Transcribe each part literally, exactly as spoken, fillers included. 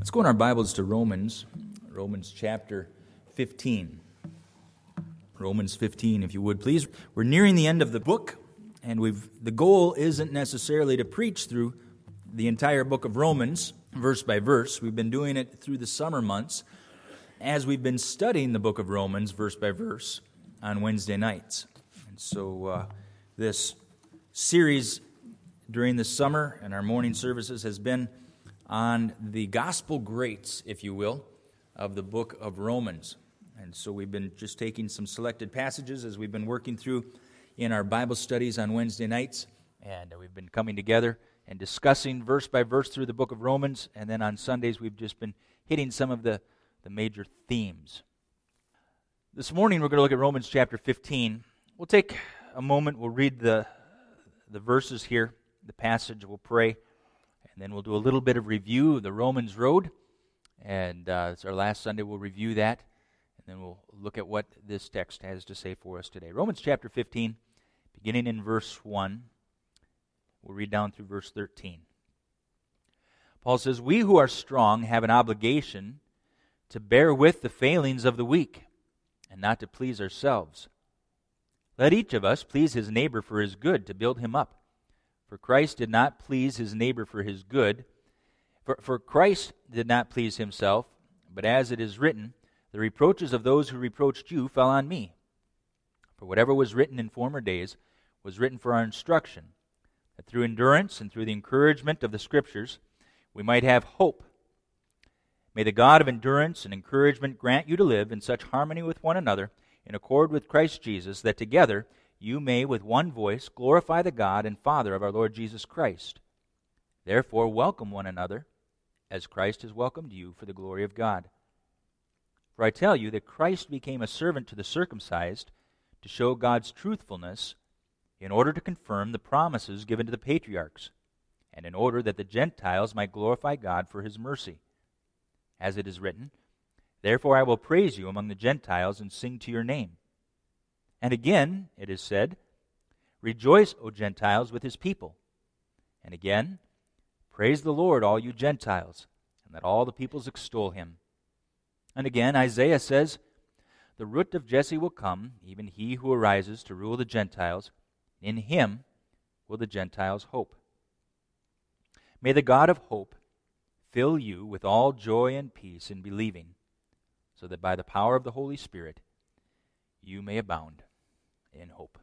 Let's go in our Bibles to Romans, Romans chapter fifteen. Romans fifteen, if you would, please. We're nearing the end of the book, and we've the goal isn't necessarily to preach through the entire book of Romans, verse by verse. We've been doing it through the summer months, as we've been studying the book of Romans, verse by verse, on Wednesday nights. And so uh, this series during the summer and our morning services has been on the gospel greats, if you will, of the book of Romans. And so we've been just taking some selected passages as we've been working through in our Bible studies on Wednesday nights. And we've been coming together and discussing verse by verse through the book of Romans. And then on Sundays we've just been hitting some of the, the major themes. This morning we're going to look at Romans chapter fifteen. We'll take a moment, we'll read the, the verses here, the passage, we'll pray. And then we'll do a little bit of review of the Romans Road. And uh, it's our last Sunday. We'll review that. And then we'll look at what this text has to say for us today. Romans chapter fifteen, beginning in verse one. We'll read down through verse thirteen. Paul says, "We who are strong have an obligation to bear with the failings of the weak, and not to please ourselves. Let each of us please his neighbor for his good, to build him up. For Christ did not please his neighbor for his good. For, for Christ did not please himself, but as it is written, the reproaches of those who reproached you fell on me. For whatever was written in former days was written for our instruction, that through endurance and through the encouragement of the Scriptures we might have hope. May the God of endurance and encouragement grant you to live in such harmony with one another, in accord with Christ Jesus, that together you may with one voice glorify the God and Father of our Lord Jesus Christ. Therefore welcome one another, as Christ has welcomed you for the glory of God. For I tell you that Christ became a servant to the circumcised to show God's truthfulness, in order to confirm the promises given to the patriarchs, and in order that the Gentiles might glorify God for his mercy. As it is written, Therefore I will praise you among the Gentiles and sing to your name. And again, it is said, Rejoice, O Gentiles, with his people. And again, Praise the Lord, all you Gentiles, and let all the peoples extol him. And again, Isaiah says, The root of Jesse will come, even he who arises to rule the Gentiles. In him will the Gentiles hope. May the God of hope fill you with all joy and peace in believing, so that by the power of the Holy Spirit you may abound in hope."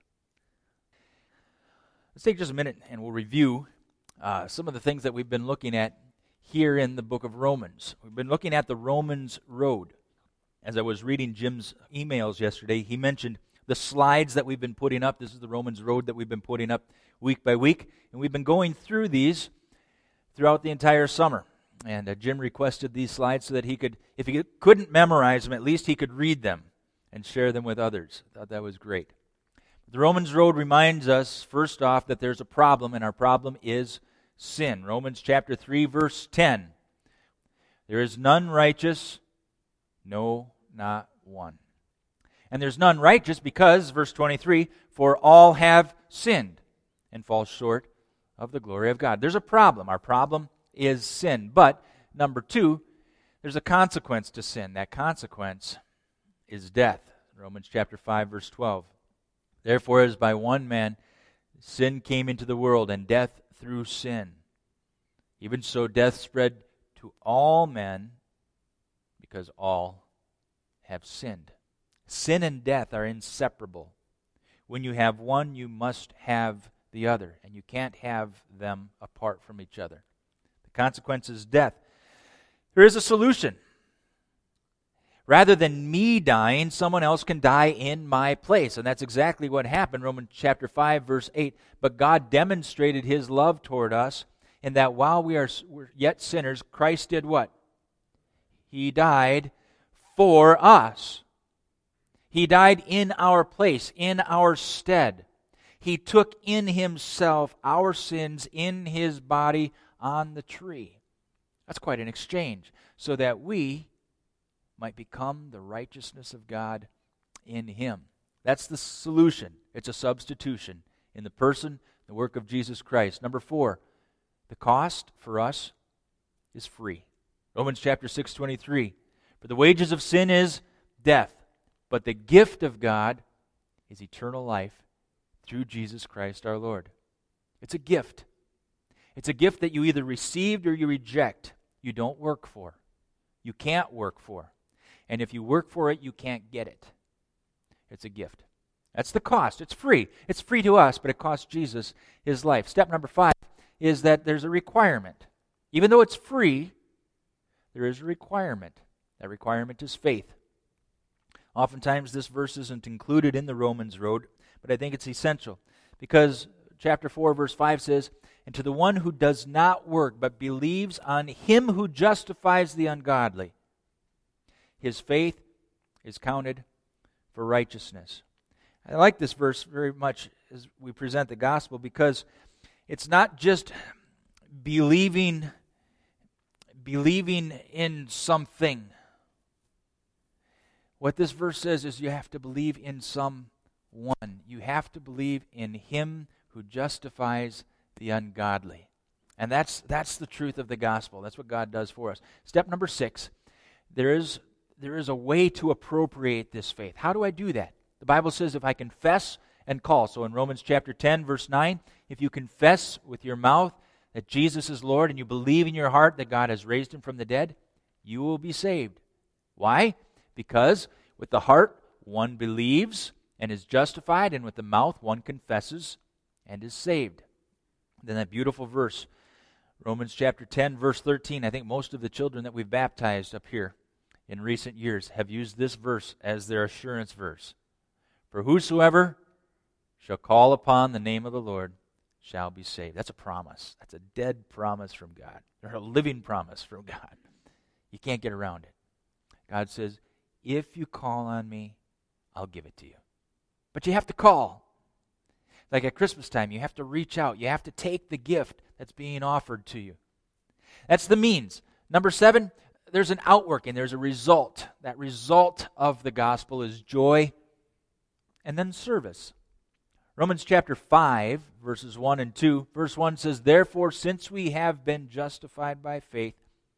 Let's take just a minute and we'll review uh, some of the things that we've been looking at here in the book of Romans. We've been looking at the Romans Road. As I was reading Jim's emails yesterday, he mentioned the slides that we've been putting up. This is the Romans Road that we've been putting up week by week, and we've been going through these throughout the entire summer. And uh, Jim requested these slides so that he could, if he couldn't memorize them, at least he could read them and share them with others. I thought that was great. The Romans Road reminds us, first off, that there's a problem, and our problem is sin. Romans chapter three, verse ten. There is none righteous, no, not one. And there's none righteous because, verse twenty-three, for all have sinned and fall short of the glory of God. There's a problem. Our problem is sin. But, number two, there's a consequence to sin. That consequence is death. Romans chapter five, verse twelve. Therefore, as by one man sin came into the world, and death through sin, even so death spread to all men, because all have sinned. Sin and death are inseparable. When you have one, you must have the other, and you can't have them apart from each other. The consequence is death. There is a solution. Rather than me dying, someone else can die in my place. And that's exactly what happened. Romans chapter five, verse eight. But God demonstrated his love toward us in that while we are yet sinners, Christ did what? He died for us. He died in our place, in our stead. He took in himself our sins in his body on the tree. That's quite an exchange. So that we might become the righteousness of God in him. That's the solution. It's a substitution in the person, the work of Jesus Christ. Number four, the cost for us is free. Romans chapter six twenty-three. For the wages of sin is death, but the gift of God is eternal life through Jesus Christ our Lord. It's a gift. It's a gift that you either received or you reject. You don't work for. You can't work for. And if you work for it, you can't get it. It's a gift. That's the cost. It's free. It's free to us, but it costs Jesus his life. Step number five is that there's a requirement. Even though it's free, there is a requirement. That requirement is faith. Oftentimes this verse isn't included in the Romans Road, but I think it's essential because chapter four, verse five says, "And to the one who does not work, but believes on him who justifies the ungodly, his faith is counted for righteousness." I like this verse very much as we present the gospel because it's not just believing, believing in something. What this verse says is you have to believe in someone. You have to believe in him who justifies the ungodly. And that's that's the truth of the gospel. That's what God does for us. Step number six, there is there is a way to appropriate this faith. How do I do that? The Bible says if I confess and call. So in Romans chapter ten, verse nine, if you confess with your mouth that Jesus is Lord and you believe in your heart that God has raised him from the dead, you will be saved. Why? Because with the heart one believes and is justified, and with the mouth one confesses and is saved. Then that beautiful verse, Romans chapter ten, verse thirteen. I think most of the children that we've baptized up here in recent years have used this verse as their assurance verse. For whosoever shall call upon the name of the Lord shall be saved. That's a promise. That's a dead promise from God. Or a living promise from God. You can't get around it. God says, if you call on me, I'll give it to you. But you have to call. Like at Christmas time, you have to reach out. You have to take the gift that's being offered to you. That's the means. Number seven, there's an outworking. There's a result. That result of the gospel is joy and then service. Romans chapter five, verses one and two. Verse one says, "Therefore, since we have been justified by faith,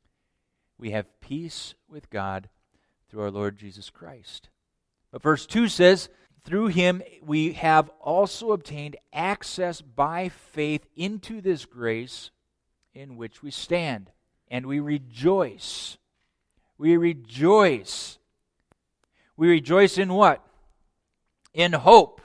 we have peace with God through our Lord Jesus Christ." But verse two says, "Through him we have also obtained access by faith into this grace in which we stand, and we rejoice." We rejoice. We rejoice in what? In hope.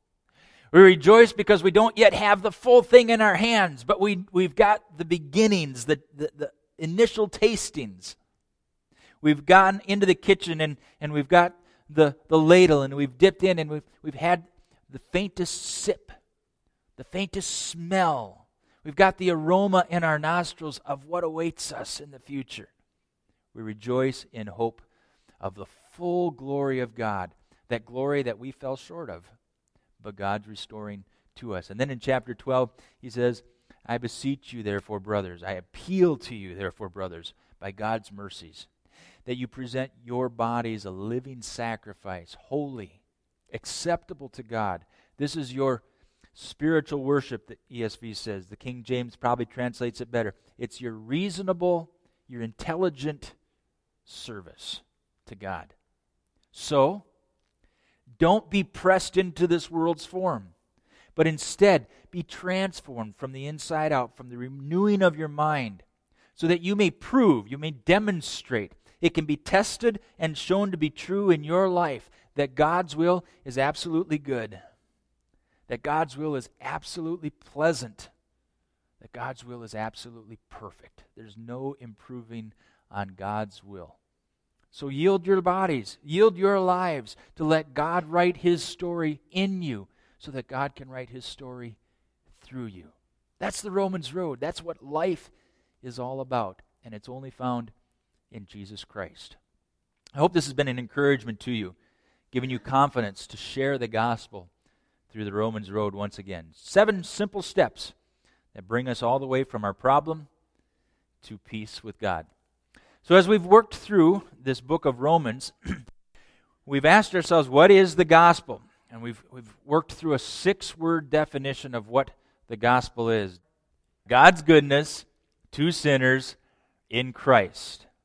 We rejoice because we don't yet have the full thing in our hands, but we, we've got the beginnings, the, the, the initial tastings. We've gotten into the kitchen and, and we've got the, the ladle and we've dipped in and we've, we've had the faintest sip, the faintest smell. We've got the aroma in our nostrils of what awaits us in the future. We rejoice in hope of the full glory of God, that glory that we fell short of, but God's restoring to us. And then in chapter twelve, he says, "I beseech you, therefore, brothers, I appeal to you, therefore, brothers, by God's mercies, that you present your bodies a living sacrifice, holy, acceptable to God." This is your spiritual worship, the E S V says. The King James probably translates it better. It's your reasonable, your intelligent service to God. So, don't be pressed into this world's form, but instead be transformed from the inside out, from the renewing of your mind, so that you may prove, you may demonstrate, it can be tested and shown to be true in your life that God's will is absolutely good, that God's will is absolutely pleasant, that God's will is absolutely perfect. There's no improving on God's will. So yield your bodies, yield your lives to let God write his story in you so that God can write his story through you. That's the Romans road. That's what life is all about, and it's only found in Jesus Christ. I hope this has been an encouragement to you, giving you confidence to share the gospel through the Romans road once again. Seven simple steps that bring us all the way from our problem to peace with God. So as we've worked through this book of Romans, we've asked ourselves, what is the gospel? And we've we've worked through a six-word definition of what the gospel is. God's goodness to sinners in Christ.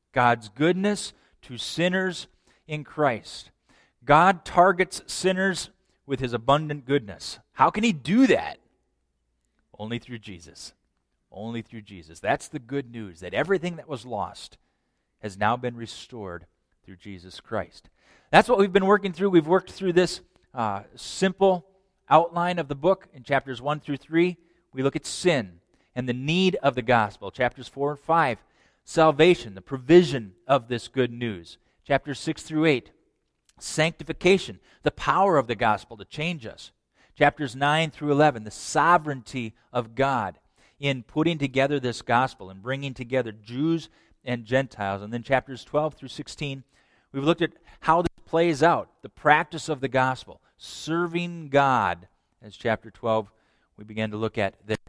God's goodness to sinners in Christ. God targets sinners with his abundant goodness. How can he do that? Only through Jesus. Only through Jesus. That's the good news, that everything that was lost has now been restored through Jesus Christ. That's what we've been working through. We've worked through this uh, simple outline of the book in chapters one through three. We look at sin and the need of the gospel. Chapters four and five, salvation, the provision of this good news. Chapters six through eight, sanctification, the power of the gospel to change us. Chapters nine through eleven, the sovereignty of God in putting together this gospel and bringing together Jews and Gentiles. And then chapters twelve through sixteen, we've looked at how this plays out, the practice of the gospel, serving God, as chapter twelve we began to look at there.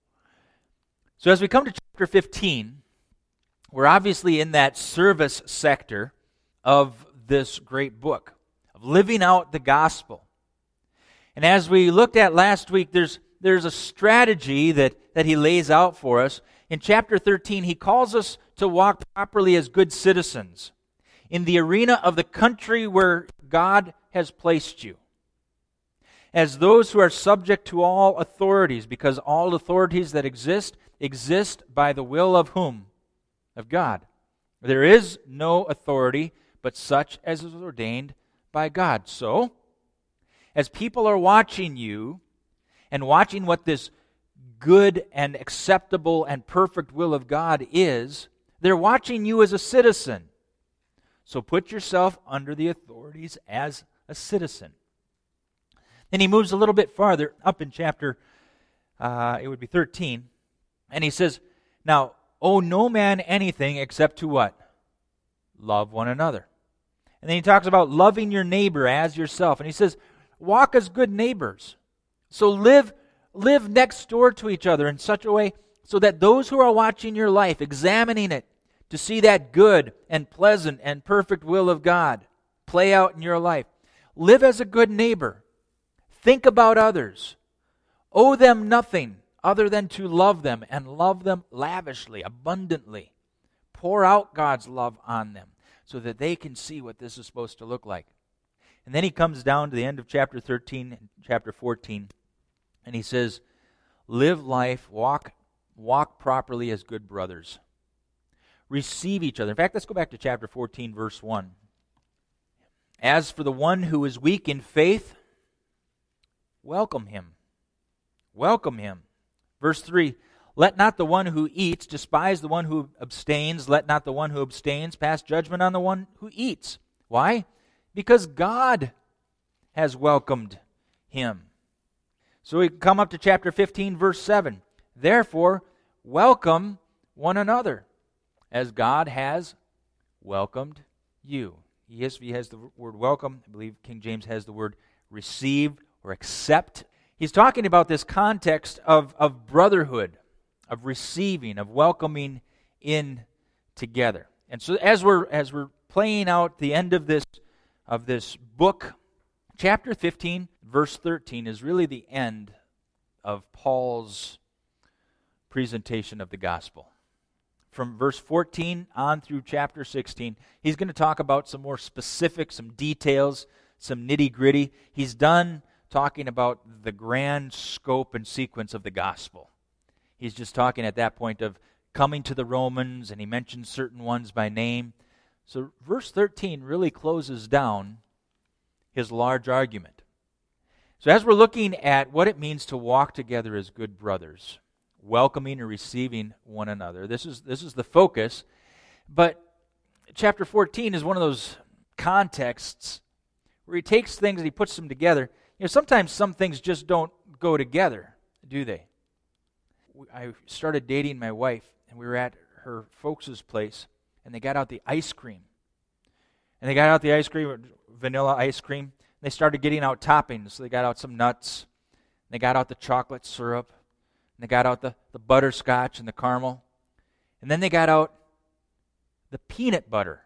So as we come to chapter fifteen, we're obviously in that service sector of this great book, of living out the gospel. And as we looked at last week, there's there's a strategy that, that he lays out for us. In chapter thirteen, he calls us to walk properly as good citizens in the arena of the country where God has placed you, as those who are subject to all authorities, because all authorities that exist, exist by the will of whom? Of God. There is no authority but such as is ordained by God. So, as people are watching you and watching what this good and acceptable and perfect will of God is, they're watching you as a citizen. So put yourself under the authorities as a citizen. Then he moves a little bit farther up in chapter, uh, it would be thirteen, and he says, now, owe no man anything except to what? Love one another. And then he talks about loving your neighbor as yourself. And he says, walk as good neighbors. So live, live next door to each other in such a way so that those who are watching your life, examining it, to see that good and pleasant and perfect will of God play out in your life. Live as a good neighbor. Think about others. Owe them nothing other than to love them, and love them lavishly, abundantly. Pour out God's love on them so that they can see what this is supposed to look like. And then he comes down to the end of chapter thirteen and chapter fourteen, and he says, live life, walk, walk properly as good brothers. Receive each other. In fact, let's go back to chapter fourteen, verse one. As for the one who is weak in faith, welcome him. Welcome him. Verse three, let not the one who eats despise the one who abstains. Let not the one who abstains pass judgment on the one who eats. Why? Because God has welcomed him. So we come up to chapter fifteen, verse seven. Therefore, welcome one another, as God has welcomed you. E S V has the word welcome. I believe King James has the word receive or accept. He's talking about this context of, of brotherhood, of receiving, of welcoming in together. And so as we're as we're playing out the end of this of this book, chapter fifteen, verse thirteen is really the end of Paul's presentation of the gospel. From verse fourteen on through chapter sixteen, he's going to talk about some more specifics, some details, some nitty-gritty. He's done talking about the grand scope and sequence of the gospel. He's just talking at that point of coming to the Romans, and he mentions certain ones by name. So verse thirteen really closes down his large argument. So as we're looking at what it means to walk together as good brothers, welcoming and receiving one another, this is this is the focus. But chapter fourteen is one of those contexts where he takes things and he puts them together. You know, sometimes some things just don't go together, do they? I started dating my wife, and we were at her folks' place, and they got out the ice cream. And they got out the ice cream, vanilla ice cream, and they started getting out toppings. So they got out some nuts, and they got out the chocolate syrup, and they got out the, the butterscotch and the caramel, and then they got out the peanut butter.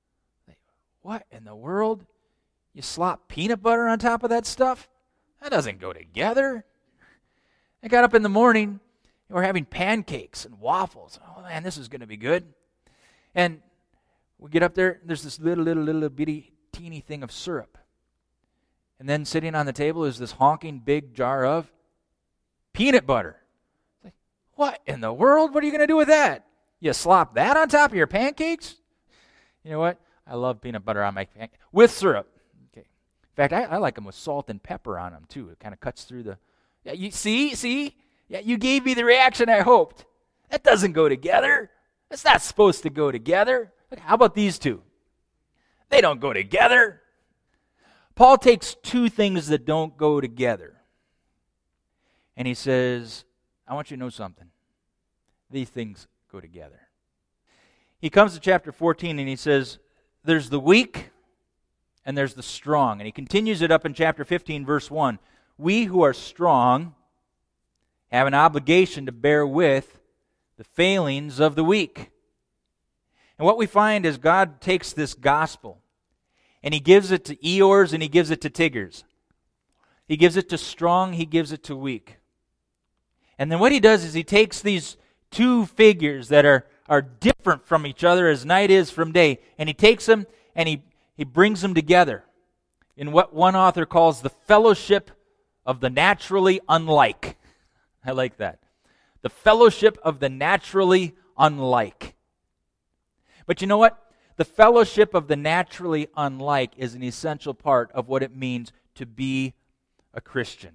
What in the world? You slop peanut butter on top of that stuff? That doesn't go together. I got up in the morning, and we're having pancakes and waffles. Oh man, this is going to be good. And We get up there, there's this little, little, little bitty, teeny thing of syrup. And then sitting on the table is this honking big jar of peanut butter. It's like, what in the world? What are you going to do with that? You slop that on top of your pancakes? You know what? I love peanut butter on my pancakes. With syrup. Okay. In fact, I, I like them with salt and pepper on them, too. It kind of cuts through the... Yeah, you see? See? Yeah, you gave me the reaction I hoped. That doesn't go together. That's not supposed to go together. How about these two? They don't go together. Paul takes two things that don't go together. And he says, I want you to know something. These things go together. He comes to chapter fourteen and he says, there's the weak and there's the strong. And he continues it up in chapter fifteen, verse one. We who are strong have an obligation to bear with the failings of the weak. And what we find is God takes this gospel and he gives it to Eeyores and he gives it to Tiggers. He gives it to strong, he gives it to weak. And then what he does is he takes these two figures that are, are different from each other as night is from day, and he takes them and he, he brings them together in what one author calls the fellowship of the naturally unlike. I like that. The fellowship of the naturally unlike. But you know what? The fellowship of the naturally unlike is an essential part of what it means to be a Christian.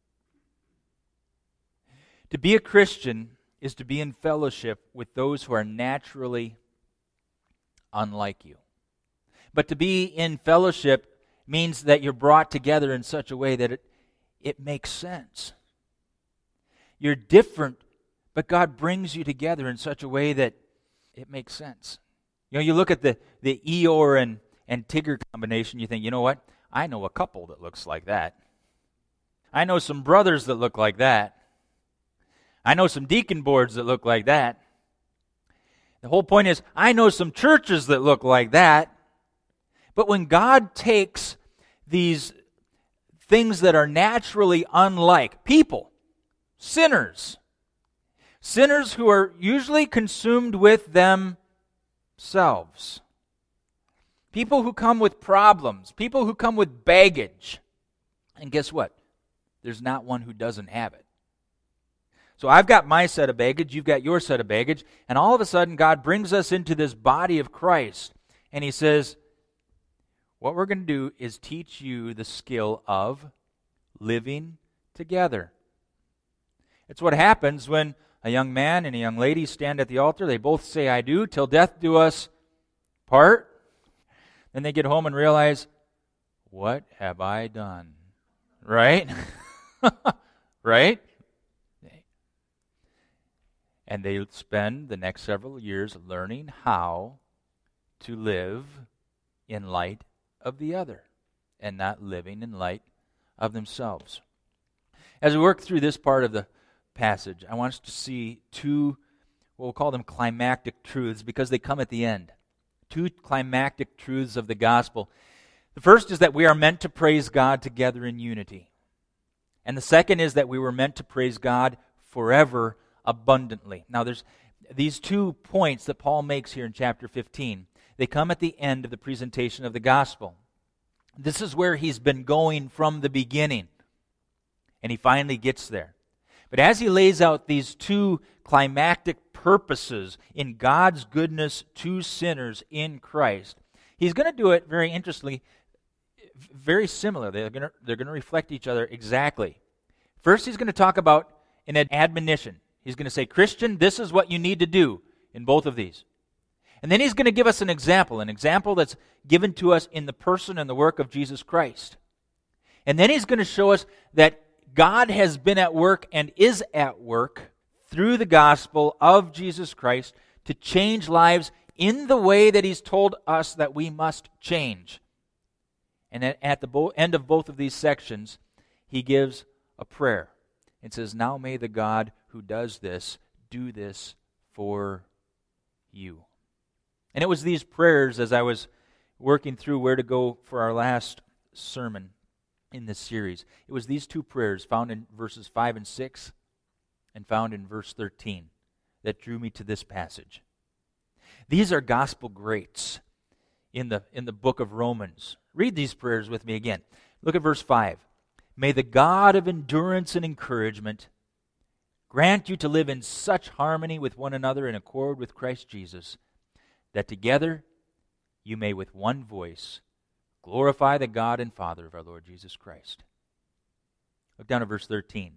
To be a Christian is to be in fellowship with those who are naturally unlike you. But to be in fellowship means that you're brought together in such a way that it, it makes sense. You're different, but God brings you together in such a way that it makes sense. You know, you look at the, the Eeyore and, and Tigger combination, you think, you know what? I know a couple that looks like that. I know some brothers that look like that. I know some deacon boards that look like that. The whole point is, I know some churches that look like that. But when God takes these things that are naturally unlike people, sinners, sinners who are usually consumed with themselves, people who come with problems, people who come with baggage, and guess what? There's not one who doesn't have it. So I've got my set of baggage, you've got your set of baggage, and all of a sudden God brings us into this body of Christ, and he says, what we're going to do is teach you the skill of living together. It's what happens when a young man and a young lady stand at the altar. They both say, I do, till death do us part. Then they get home and realize, what have I done? Right? Right? And they spend the next several years learning how to live in light of the other and not living in light of themselves. As we work through this part of the passage, I want us to see two, what we'll call them climactic truths, because they come at the end. Two climactic truths of the gospel. The first is that we are meant to praise God together in unity. And the second is that we were meant to praise God forever abundantly. Now there's these two points that Paul makes here in chapter fifteen. They come at the end of the presentation of the gospel. This is where he's been going from the beginning. And he finally gets there. But as he lays out these two climactic purposes in God's goodness to sinners in Christ, he's going to do it very interestingly, very similar. They're going to, they're going to reflect each other exactly. First, he's going to talk about an admonition. He's going to say, Christian, this is what you need to do in both of these. And then he's going to give us an example, an example that's given to us in the person and the work of Jesus Christ. And then he's going to show us that God has been at work and is at work through the gospel of Jesus Christ to change lives in the way that he's told us that we must change. And at the bo- end of both of these sections, he gives a prayer. It says, now may the God who does this do this for you. And it was these prayers, as I was working through where to go for our last sermon in this series, it was these two prayers found in verses five and six and found in verse thirteen that drew me to this passage. These are gospel greats in the, in the book of Romans. Read these prayers with me again. Look at verse five. May the God of endurance and encouragement grant you to live in such harmony with one another in accord with Christ Jesus, that together you may with one voice glorify the God and Father of our Lord Jesus Christ. Look down at verse thirteen.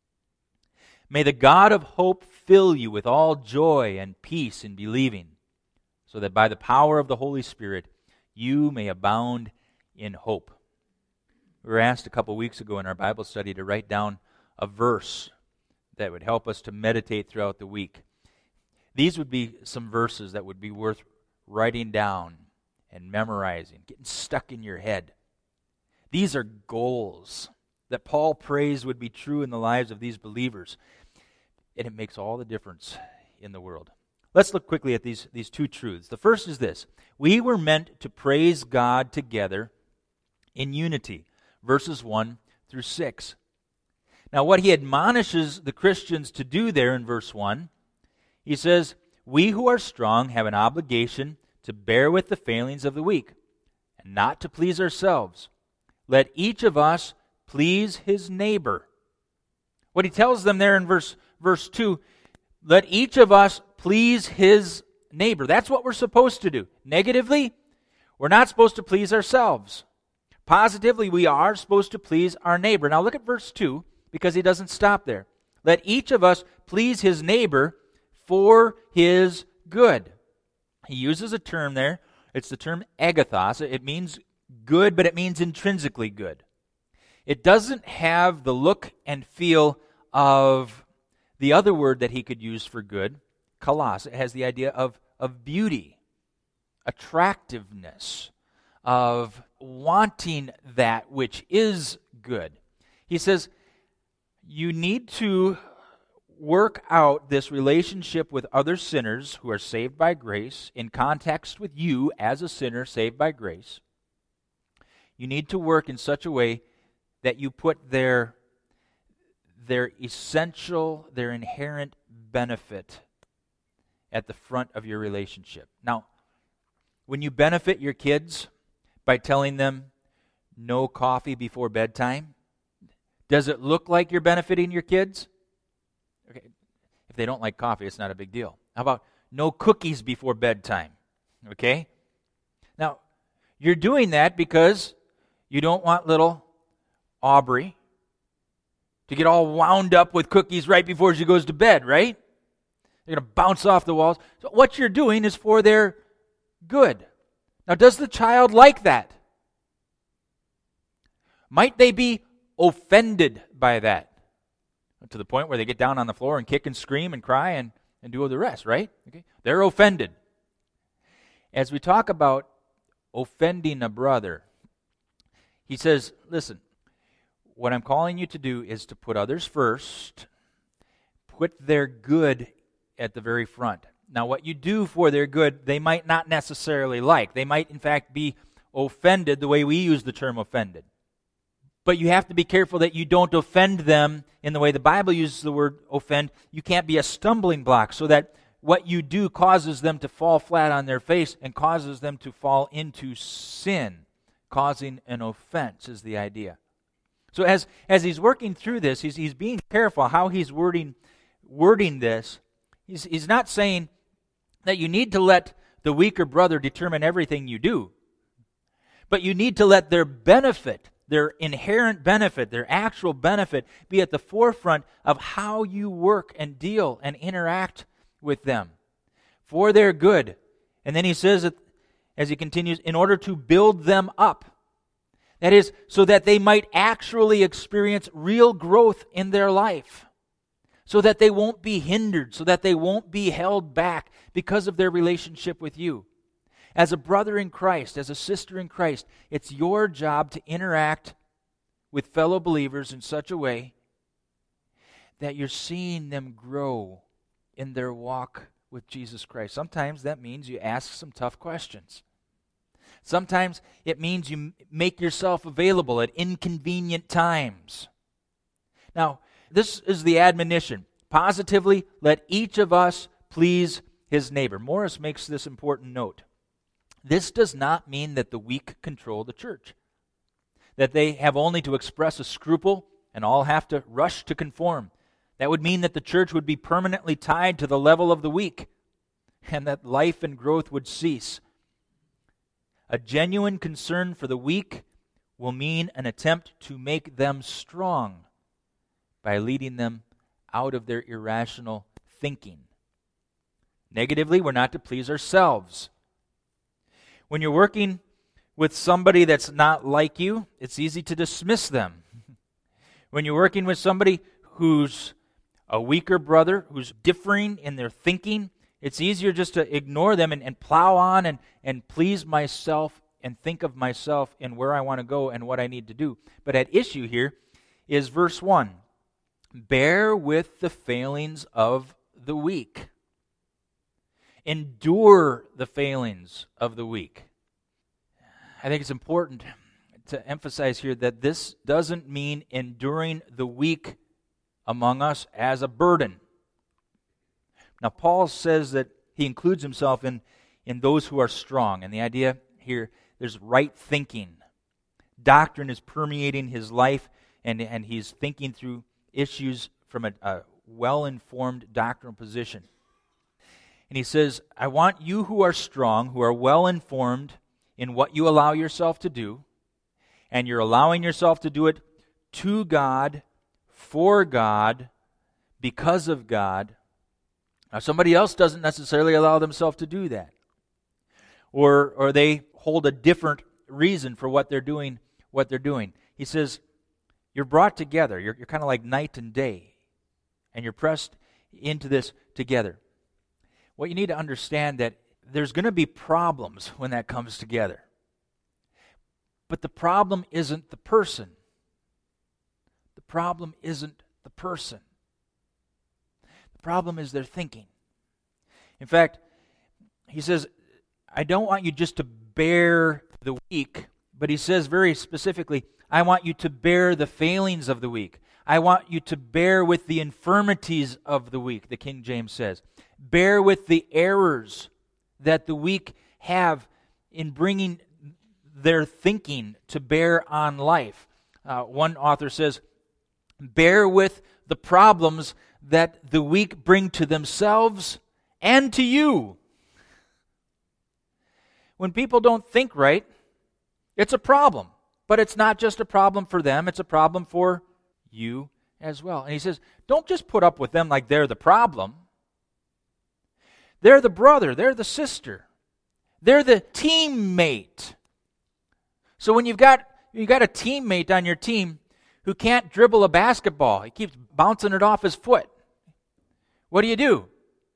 May the God of hope fill you with all joy and peace in believing, so that by the power of the Holy Spirit you may abound in hope. We were asked a couple weeks ago in our Bible study to write down a verse that would help us to meditate throughout the week. These would be some verses that would be worth writing down and memorizing, getting stuck in your head. These are goals that Paul prays would be true in the lives of these believers. And it makes all the difference in the world. Let's look quickly at these, these two truths. The first is this. We were meant to praise God together in unity. Verses one through six. Now, what he admonishes the Christians to do there in verse one, he says, we who are strong have an obligation to bear with the failings of the weak, and not to please ourselves. Let each of us please his neighbor. What he tells them there in verse, verse two, let each of us please his neighbor. That's what we're supposed to do. Negatively, we're not supposed to please ourselves. Positively, we are supposed to please our neighbor. Now look at verse two, because he doesn't stop there. Let each of us please his neighbor for his good. He uses a term there. It's the term agathos. It means good, but it means intrinsically good. It doesn't have the look and feel of the other word that he could use for good, kalos. It has the idea of, of beauty, attractiveness, of wanting that which is good. He says, you need to work out this relationship with other sinners who are saved by grace in context with you as a sinner saved by grace. You need to work in such a way that you put their, their essential, their inherent benefit at the front of your relationship. Now, when you benefit your kids by telling them no coffee before bedtime, does it look like you're benefiting your kids? Okay. If they don't like coffee, it's not a big deal. How about no cookies before bedtime? Okay? Now, you're doing that because you don't want little Aubrey to get all wound up with cookies right before she goes to bed, right? They're going to bounce off the walls. So what you're doing is for their good. Now, does the child like that? Might they be offended by that? To the point where they get down on the floor and kick and scream and cry and, and do all the rest, right? Okay, they're offended. As we talk about offending a brother, he says, listen, what I'm calling you to do is to put others first, put their good at the very front. Now, what you do for their good, they might not necessarily like. They might, in fact, be offended the way we use the term offended. But you have to be careful that you don't offend them in the way the Bible uses the word offend. You can't be a stumbling block so that what you do causes them to fall flat on their face and causes them to fall into sin. Causing an offense is the idea. So as, as he's working through this, he's, he's being careful how he's wording, wording this. He's, he's not saying that you need to let the weaker brother determine everything you do. But you need to let their benefit, their inherent benefit, their actual benefit, be at the forefront of how you work and deal and interact with them for their good. And then he says, that, as he continues, in order to build them up. That is, so that they might actually experience real growth in their life. So that they won't be hindered, so that they won't be held back because of their relationship with you. As a brother in Christ, as a sister in Christ, it's your job to interact with fellow believers in such a way that you're seeing them grow in their walk with Jesus Christ. Sometimes that means you ask some tough questions. Sometimes it means you make yourself available at inconvenient times. Now, this is the admonition. Positively, let each of us please his neighbor. Morris makes this important note. This does not mean that the weak control the church, that they have only to express a scruple and all have to rush to conform. That would mean that the church would be permanently tied to the level of the weak, and that life and growth would cease. A genuine concern for the weak will mean an attempt to make them strong by leading them out of their irrational thinking. Negatively, we're not to please ourselves. When you're working with somebody that's not like you, it's easy to dismiss them. When you're working with somebody who's a weaker brother, who's differing in their thinking, it's easier just to ignore them and, and plow on and, and please myself and think of myself and where I want to go and what I need to do. But at issue here is verse one. Bear with the failings of the weak. Endure the failings of the weak. I think it's important to emphasize here that this doesn't mean enduring the weak among us as a burden. Now, Paul says that he includes himself in, in those who are strong. And the idea here, there's right thinking. Doctrine is permeating his life, and, and he's thinking through issues from a, a well-informed doctrinal position. And he says, I want you who are strong, who are well-informed in what you allow yourself to do, and you're allowing yourself to do it to God, for God, because of God. Now, somebody else doesn't necessarily allow themselves to do that. Or, or they hold a different reason for what they're doing, what they're doing. He says, you're brought together. You're, you're kind of like night and day. And you're pressed into this together. What you need to understand that there's going to be problems when that comes together. But the problem isn't the person. The problem isn't the person. The problem is their thinking. In fact, he says, I don't want you just to bear the weak, but he says very specifically, I want you to bear the failings of the weak. I want you to bear with the infirmities of the weak, the King James says. Bear with the errors that the weak have in bringing their thinking to bear on life. Uh, one author says, bear with the problems that the weak bring to themselves and to you. When people don't think right, it's a problem. But it's not just a problem for them, it's a problem for you as well. And he says, don't just put up with them like they're the problem. They're the brother, they're the sister. They're the teammate. So when you've got you've got a teammate on your team who can't dribble a basketball, he keeps bouncing it off his foot, what do you do?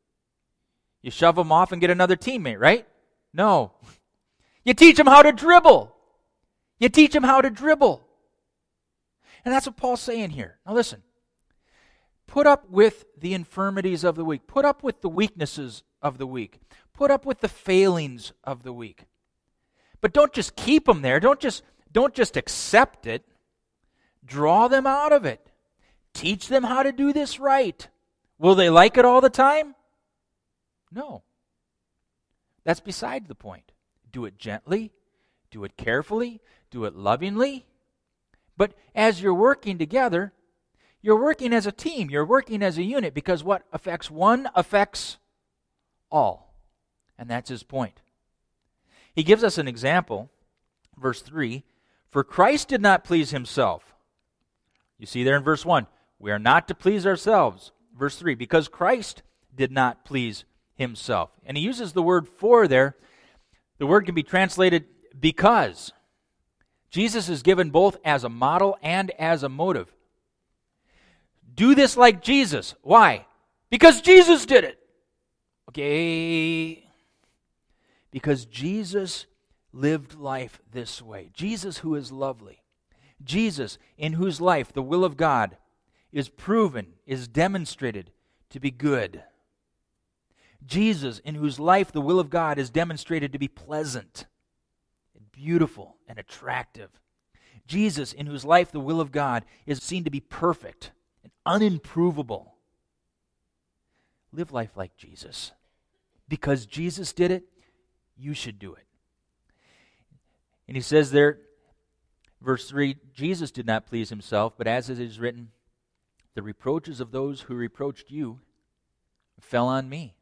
You shove him off and get another teammate, right? No. You teach him how to dribble. You teach him how to dribble. And that's what Paul's saying here. Now listen. Put up with the infirmities of the weak. Put up with the weaknesses of the weak. Put up with the failings of the weak. But don't just keep them there. Don't just, don't just accept it. Draw them out of it. Teach them how to do this right. Will they like it all the time? No. That's beside the point. Do it gently. Do it carefully. Do it lovingly. But as you're working together, you're working as a team. You're working as a unit because what affects one affects all. And that's his point. He gives us an example, verse three. For Christ did not please himself. You see there in verse one. We are not to please ourselves. Verse three. Because Christ did not please himself. And he uses the word for there. The word can be translated because. Jesus is given both as a model and as a motive. Do this like Jesus. Why? Because Jesus did it. Okay. Because Jesus lived life this way. Jesus who is lovely. Jesus in whose life the will of God is proven, is demonstrated to be good. Jesus in whose life the will of God is demonstrated to be pleasant, and beautiful, and attractive. Jesus in whose life the will of God is seen to be perfect and unimprovable. Live life like Jesus. Because Jesus did it, you should do it. And he says there, verse three, Jesus did not please himself, but as it is written, the reproaches of those who reproached you fell on me.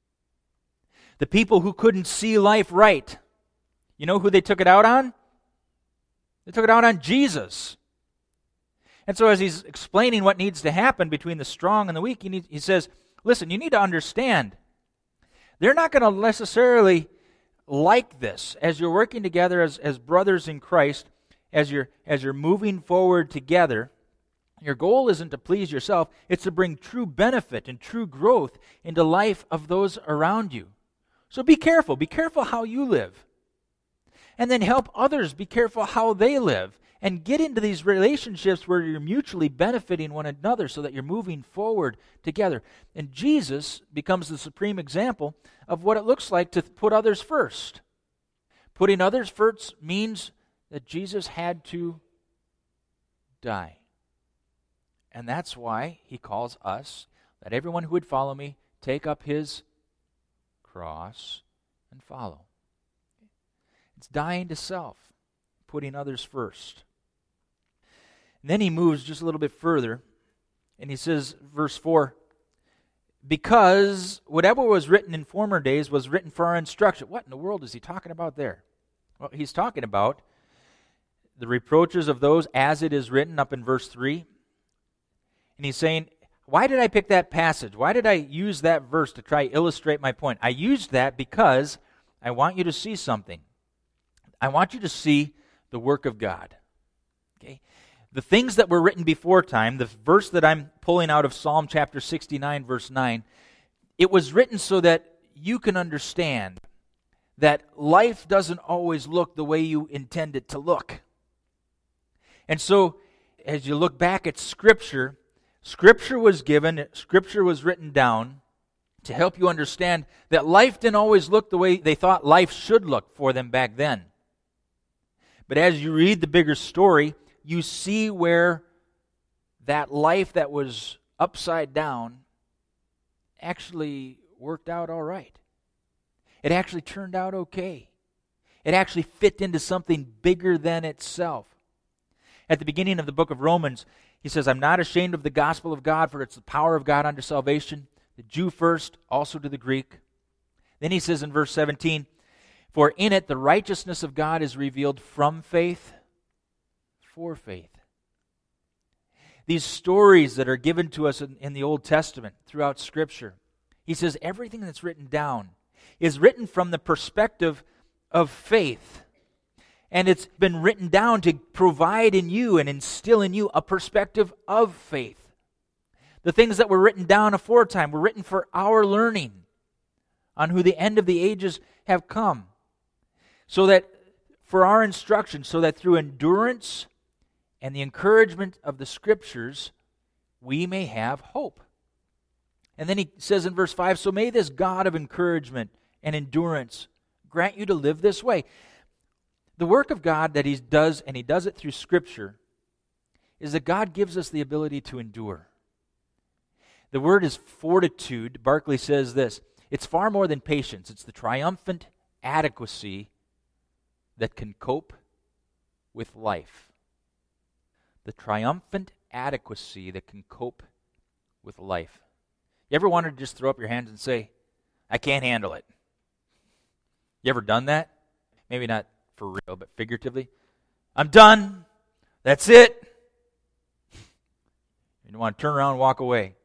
The people who couldn't see life right, you know who they took it out on? They took it out on Jesus. And so as he's explaining what needs to happen between the strong and the weak, he, needs, he says, listen, you need to understand, they're not going to necessarily like this. As you're working together as, as brothers in Christ, as you're, as you're moving forward together, your goal isn't to please yourself, it's to bring true benefit and true growth into life of those around you. So be careful. Be careful how you live. And then help others be careful how they live. And get into these relationships where you're mutually benefiting one another so that you're moving forward together. And Jesus becomes the supreme example of what it looks like to put others first. Putting others first means that Jesus had to die. And that's why he calls us, that everyone who would follow me, take up his cross and follow. It's dying to self, putting others first. And then he moves just a little bit further, and he says, verse four, because whatever was written in former days was written for our instruction. What in the world is he talking about there? Well, he's talking about the reproaches of those as it is written up in verse three. And he's saying, why did I pick that passage? Why did I use that verse to try to illustrate my point? I used that because I want you to see something. I want you to see the work of God. Okay? The things that were written before time, the verse that I'm pulling out of Psalm chapter sixty-nine, verse nine, it was written so that you can understand that life doesn't always look the way you intend it to look. And so, as you look back at Scripture, Scripture was given, Scripture was written down to help you understand that life didn't always look the way they thought life should look for them back then. But as you read the bigger story, you see where that life that was upside down actually worked out all right. It actually turned out okay. It actually fit into something bigger than itself. At the beginning of the book of Romans, he says, I'm not ashamed of the gospel of God, for it's the power of God unto salvation, the Jew first, also to the Greek. Then he says in verse seventeen, for in it the righteousness of God is revealed from faith for faith. These stories that are given to us in, in the Old Testament throughout Scripture, he says everything that's written down is written from the perspective of faith. And it's been written down to provide in you and instill in you a perspective of faith. The things that were written down aforetime were written for our learning on who the end of the ages have come. So that for our instruction, so that through endurance and the encouragement of the Scriptures, we may have hope. And then he says in verse five, so may this God of encouragement and endurance grant you to live this way. The work of God that he does, and he does it through Scripture, is that God gives us the ability to endure. The word is fortitude. Barclay says this, it's far more than patience. It's the triumphant adequacy that can cope with life. The triumphant adequacy that can cope with life. You ever wanted to just throw up your hands and say, I can't handle it? You ever done that? Maybe not for real, but figuratively. I'm done. That's it. You want to turn around and walk away.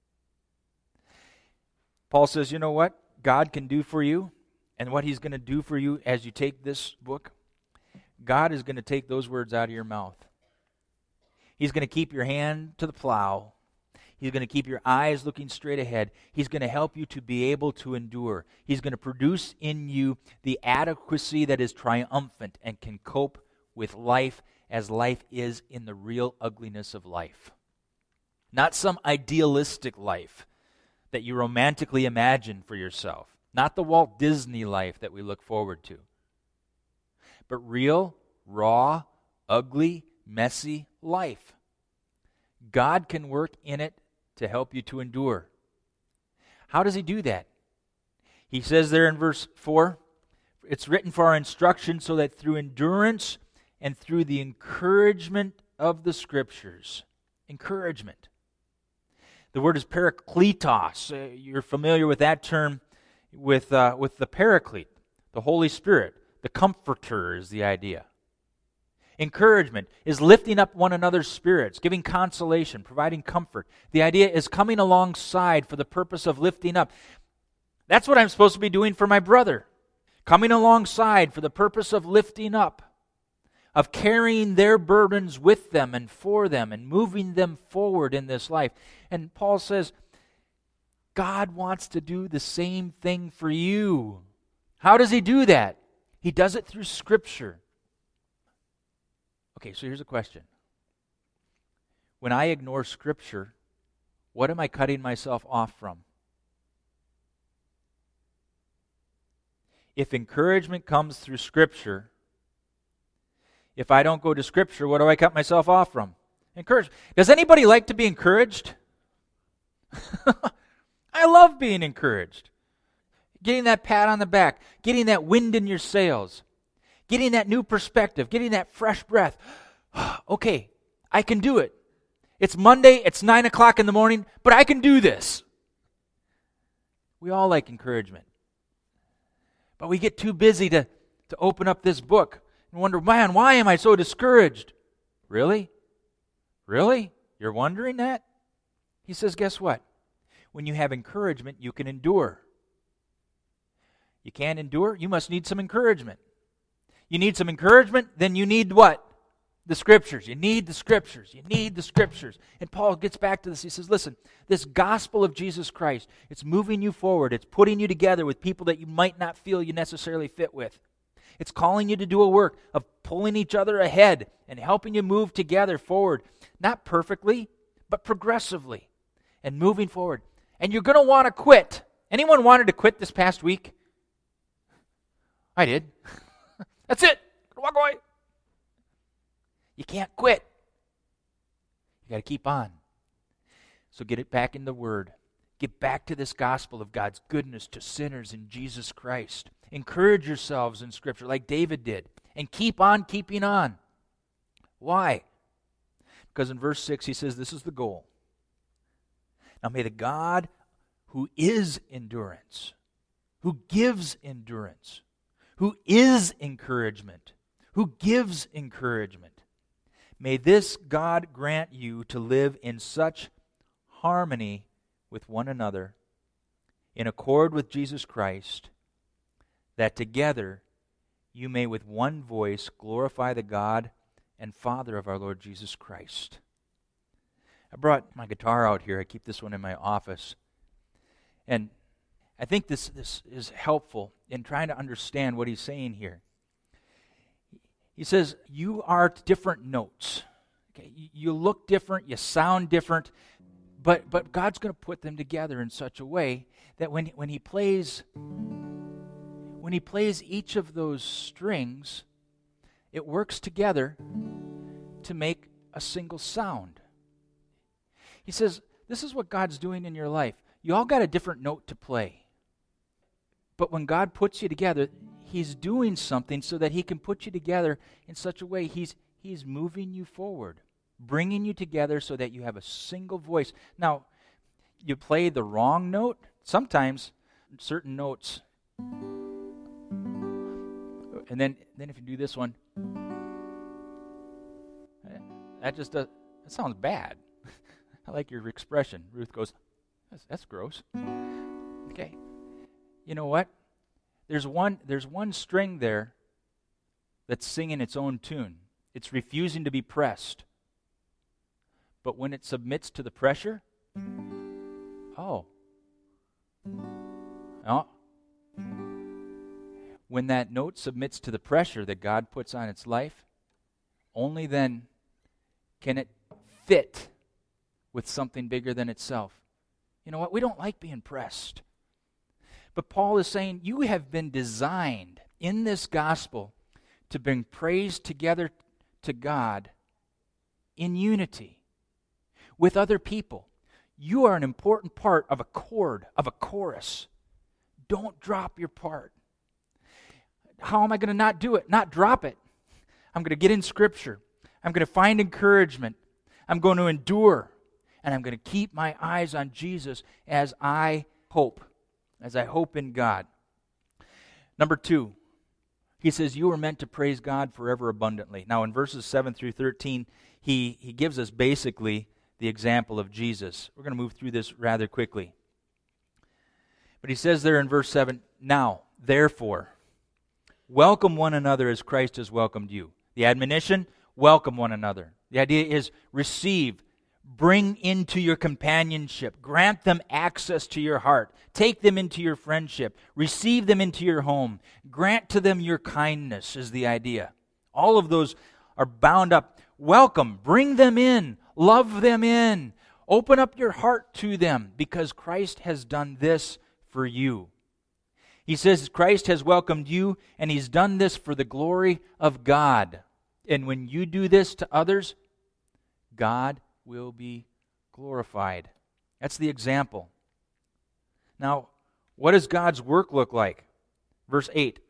Paul says, you know what God can do for you, and what he's going to do for you as you take this book? God is going to take those words out of your mouth. He's going to keep your hand to the plow. He's going to keep your eyes looking straight ahead. He's going to help you to be able to endure. He's going to produce in you the adequacy that is triumphant and can cope with life as life is in the real ugliness of life. Not some idealistic life that you romantically imagine for yourself. Not the Walt Disney life that we look forward to. But real, raw, ugly, messy life. God can work in it to help you to endure. How does he do that? He says there in verse four, it's written for our instruction so that through endurance and through the encouragement of the Scriptures, encouragement. The word is parakletos. Uh, you're familiar with that term with, uh, with the Paraclete, the Holy Spirit. The Comforter is the idea. Encouragement is lifting up one another's spirits, giving consolation, providing comfort. The idea is coming alongside for the purpose of lifting up. That's what I'm supposed to be doing for my brother. Coming alongside for the purpose of lifting up, of carrying their burdens with them and for them and moving them forward in this life. And Paul says, God wants to do the same thing for you. How does he do that? He does it through Scripture. Okay, so here's a question. When I ignore Scripture, what am I cutting myself off from? If encouragement comes through Scripture, if I don't go to Scripture, what do I cut myself off from? Encouragement. Does anybody like to be encouraged? I love being encouraged. Getting that pat on the back, getting that wind in your sails, getting that new perspective, getting that fresh breath. Okay, I can do it. It's Monday, it's nine o'clock in the morning, but I can do this. We all like encouragement. But we get too busy to, to open up this book and wonder, man, why am I so discouraged? Really? Really? You're wondering that? He says, guess what? When you have encouragement, you can endure. You can't endure, you must need some encouragement. You need some encouragement, then you need what? The Scriptures. You need the Scriptures. You need the Scriptures. And Paul gets back to this. He says, listen, this gospel of Jesus Christ, it's moving you forward. It's putting you together with people that you might not feel you necessarily fit with. It's calling you to do a work of pulling each other ahead and helping you move together forward. Not perfectly, but progressively and moving forward. And you're going to want to quit. Anyone wanted to quit this past week? I did. That's it. Walk away. You can't quit. You got to keep on. So get it back in the Word. Get back to this gospel of God's goodness to sinners in Jesus Christ. Encourage yourselves in Scripture like David did. And keep on keeping on. Why? Because in verse six he says this is the goal. Now may the God who is endurance, who gives endurance, who is encouragement, who gives encouragement, may this God grant you to live in such harmony with one another, in accord with Jesus Christ, that together you may with one voice glorify the God and Father of our Lord Jesus Christ. I brought my guitar out here. I keep this one in my office. And I think this, this is helpful in trying to understand what he's saying here. He says, you are different notes. Okay? You look different, you sound different, but, but God's going to put them together in such a way that when, when he plays when he plays each of those strings, it works together to make a single sound. He says, this is what God's doing in your life. You all got a different note to play. But when God puts you together, he's doing something so that he can put you together in such a way he's he's moving you forward, bringing you together so that you have a single voice. Now, you play the wrong note. Sometimes certain notes, and then, then if you do this one, that just does, that sounds bad. I like your expression. Ruth goes, that's, that's gross. Okay. You know what? There's one, there's one string there that's singing its own tune. It's refusing to be pressed. But when it submits to the pressure, oh. Oh. When that note submits to the pressure that God puts on its life, only then can it fit with something bigger than itself. You know what? We don't like being pressed. But Paul is saying you have been designed in this gospel to bring praise together to God in unity with other people. You are an important part of a chord, of a chorus. Don't drop your part. how am I going to not do it? Not drop it. I'm going to get in Scripture. I'm going to find encouragement. I'm going to endure. And I'm going to keep my eyes on Jesus as I hope, as I hope in God. Number two, he says, you are meant to praise God forever abundantly. Now in verses seven through thirteen, he, he gives us basically the example of Jesus. We're going to move through this rather quickly. But he says there in verse seven, now, therefore, welcome one another as Christ has welcomed you. The admonition, welcome one another. The idea is receive, bring into your companionship, grant them access to your heart, take them into your friendship, receive them into your home, grant to them your kindness is the idea. All of those are bound up. Welcome, bring them in, love them in, open up your heart to them because Christ has done this for you. He says Christ has welcomed you and He's done this for the glory of God. And when you do this to others, God will be glorified. That's the example. Now, what does God's work look like? Verse eight.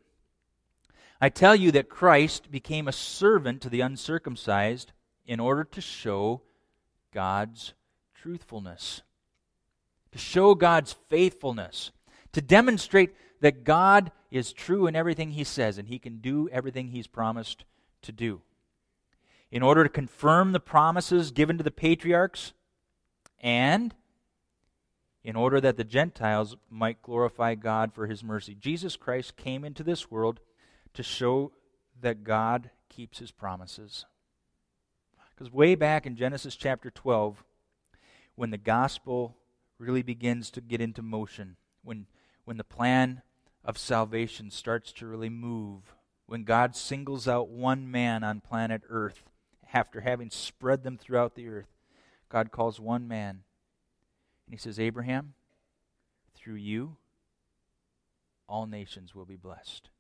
I tell you that Christ became a servant to the uncircumcised in order to show God's truthfulness, to show God's faithfulness, to demonstrate that God is true in everything He says and He can do everything He's promised to do. In order to confirm the promises given to the patriarchs, and in order that the Gentiles might glorify God for His mercy. Jesus Christ came into this world to show that God keeps His promises. Because way back in Genesis chapter twelve, when the gospel really begins to get into motion, when, when the plan of salvation starts to really move, when God singles out one man on planet Earth, after having spread them throughout the earth, God calls one man, and He says, Abraham, through you, all nations will be blessed.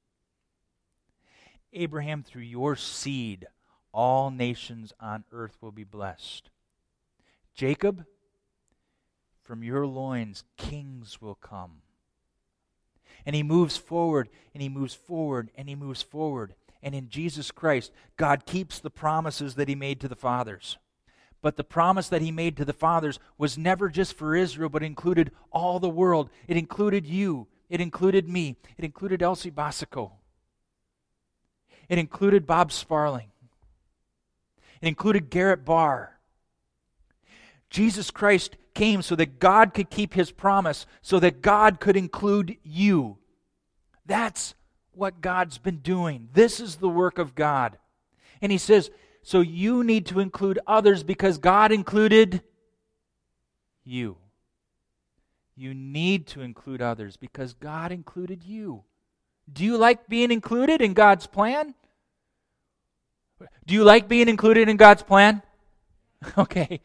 Abraham, through your seed, all nations on earth will be blessed. Jacob, from your loins, kings will come. And he moves forward, and he moves forward, and he moves forward. And in Jesus Christ, God keeps the promises that He made to the fathers. But the promise that He made to the fathers was never just for Israel, but included all the world. It included you. It included me. It included Elsie Basico. It included Bob Sparling. It included Garrett Barr. Jesus Christ came so that God could keep His promise, so that God could include you. That's what God's been doing. This is the work of God. And He says, so you need to include others because God included you. You need to include others because God included you. Do you like being included in God's plan? Do you like being included in God's plan? Okay.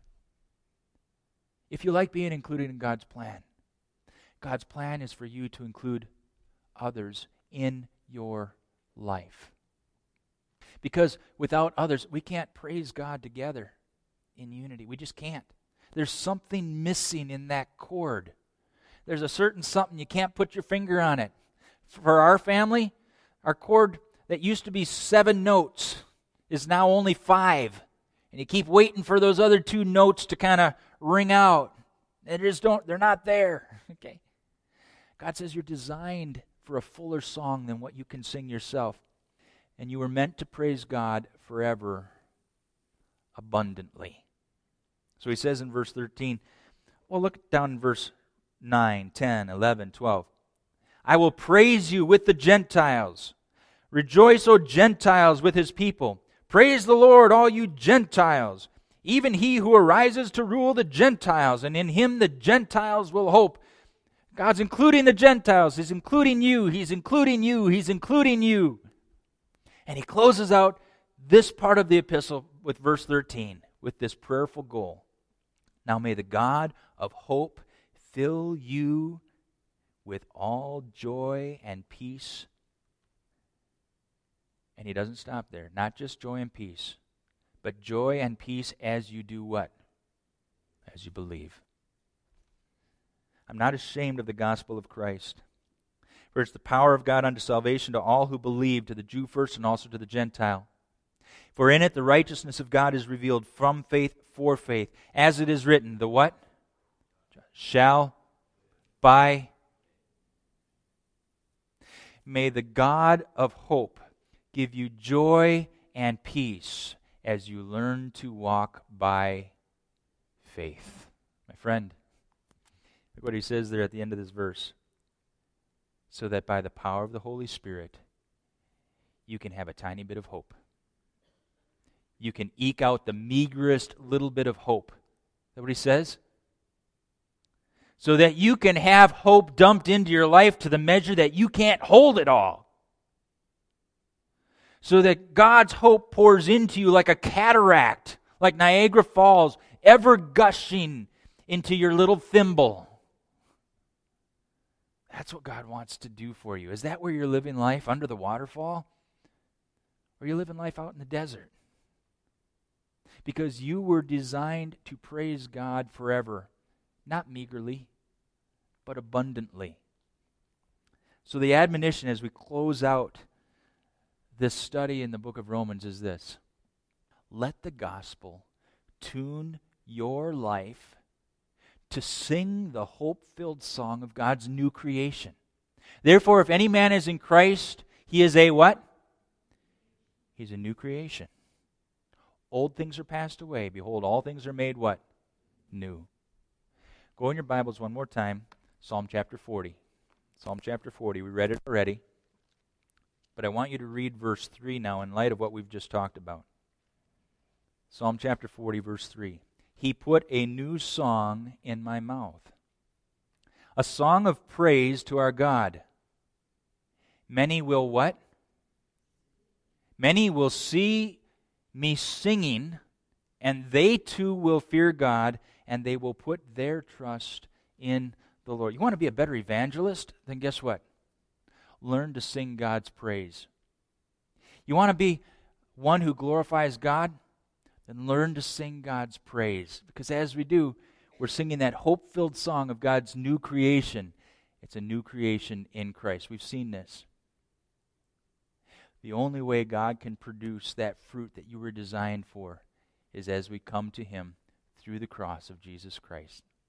If you like being included in God's plan, God's plan is for you to include others in your life. Because without others, we can't praise God together in unity. We just can't. There's something missing in that chord. There's a certain something, you can't put your finger on it. For our family, our chord that used to be seven notes is now only five. And you keep waiting for those other two notes to kind of ring out. They just don't, they're not there. Okay. God says you're designed for a fuller song than what you can sing yourself. And you were meant to praise God forever abundantly. So he says in verse thirteen, well, look down in verse nine, ten, eleven, twelve. I will praise you with the Gentiles. Rejoice, O Gentiles, with His people. Praise the Lord, all you Gentiles. Even He who arises to rule the Gentiles, and in Him the Gentiles will hope. God's including the Gentiles. He's including you. He's including you. He's including you. And he closes out this part of the epistle with verse thirteen, with this prayerful goal. Now may the God of hope fill you with all joy and peace. And he doesn't stop there. Not just joy and peace, but joy and peace as you do what? As you believe. I'm not ashamed of the gospel of Christ, For it's the power of God unto salvation to all who believe, to the Jew first and also to the Gentile. For in it the righteousness of God is revealed from faith for faith. As it is written, the what? Shall by. May the God of hope give you joy and peace as you learn to walk by faith. My friend, look what he says there at the end of this verse. So that by the power of the Holy Spirit, you can have a tiny bit of hope. You can eke out the meagerest little bit of hope. Is that what he says? So that you can have hope dumped into your life to the measure that you can't hold it all. So that God's hope pours into you like a cataract, like Niagara Falls, ever gushing into your little thimble. That's what God wants to do for you. Is that where you're living life, under the waterfall? Or are you living life out in the desert? Because you were designed to praise God forever, not meagerly, but abundantly. So the admonition as we close out this study in the book of Romans is this: let the gospel tune your life to sing the hope-filled song of God's new creation. Therefore, if any man is in Christ, he is a what? He's a new creation. Old things are passed away. Behold, all things are made what? New. Go in your Bibles one more time. Psalm chapter forty. Psalm chapter forty. We read it already. But I want you to read verse three now in light of what we've just talked about. Psalm chapter forty, verse three. He put a new song in my mouth, a song of praise to our God. Many will what? Many will see me singing, and they too will fear God, and they will put their trust in the Lord. You want to be a better evangelist? Then guess what? Learn to sing God's praise. You want to be one who glorifies God? Then learn to sing God's praise. Because as we do, we're singing that hope-filled song of God's new creation. It's a new creation in Christ. We've seen this. The only way God can produce that fruit that you were designed for is as we come to Him through the cross of Jesus Christ.